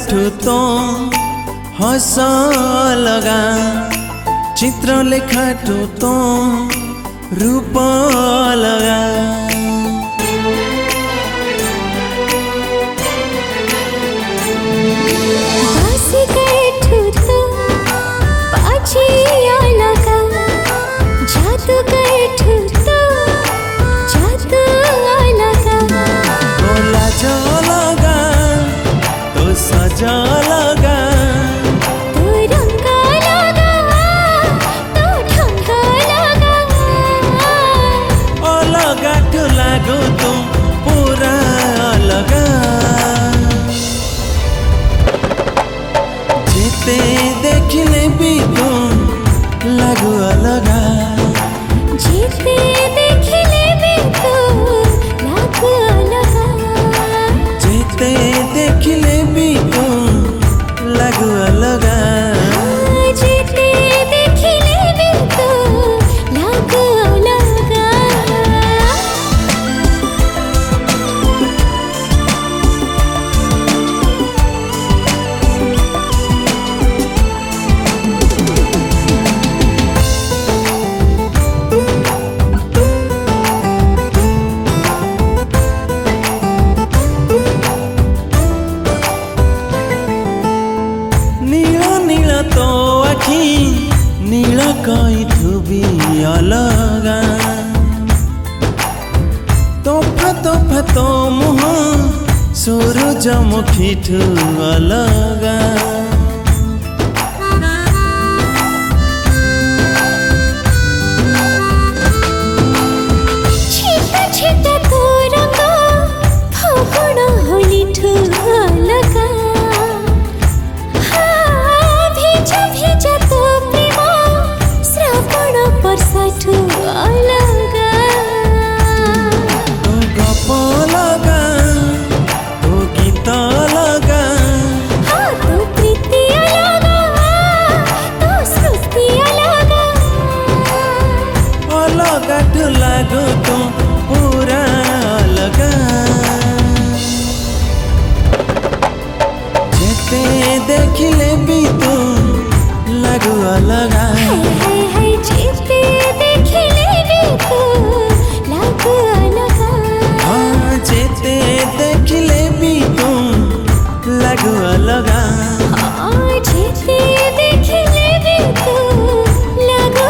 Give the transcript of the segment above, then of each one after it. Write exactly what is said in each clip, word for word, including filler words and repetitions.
ଠୁ ତ ହସ ଲଗା ଚିତ୍ର ଲେଖା ଠୁ ତ ରୂପ ଲଗା सजा लगा तू रंगा लगा तू ढंगा लगा अलगा ठू लागू तू पूरा अलगा जेते देखिले भी तू लागू अलगा जेते देखिले भी तू लागू अलगा जेते देखिले भी तू लागू अलगा जेते देखिले भी तू लागू अलगा तो आखि नील कईठू भी अलगा तोफा तोफा तो मुह सूरजमुखी ठू अलगा छिटा छिटा तो रंग फागुन होली ठू अलगा ठू अलगा तो गप लगा तो गीत लगा हाँ तो प्रीति अलगा तो स्मृति अलगा अलगा ठू लागू तू पूरा अलगा जेते देखिले भी तू लागू अलगा जेते देखिले भी तू लागू अलगा हाँ जेते देखिले भी तू लागू अलगा हाँ जेते देखिले भी तू लागू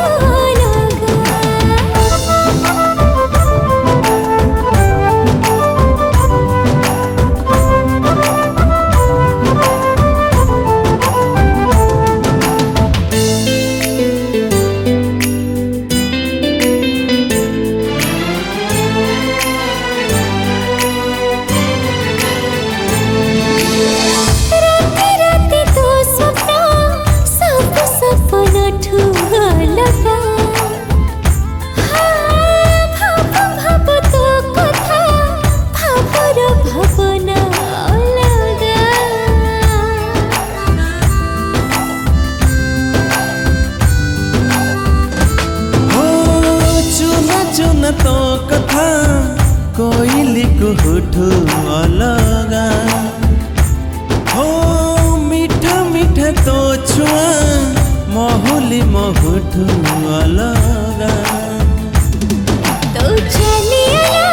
चुन तो कथा कोइली कुहुठू अलगा हो मीठा मीठा तो छुआ महुली महुठू अलगा तो चली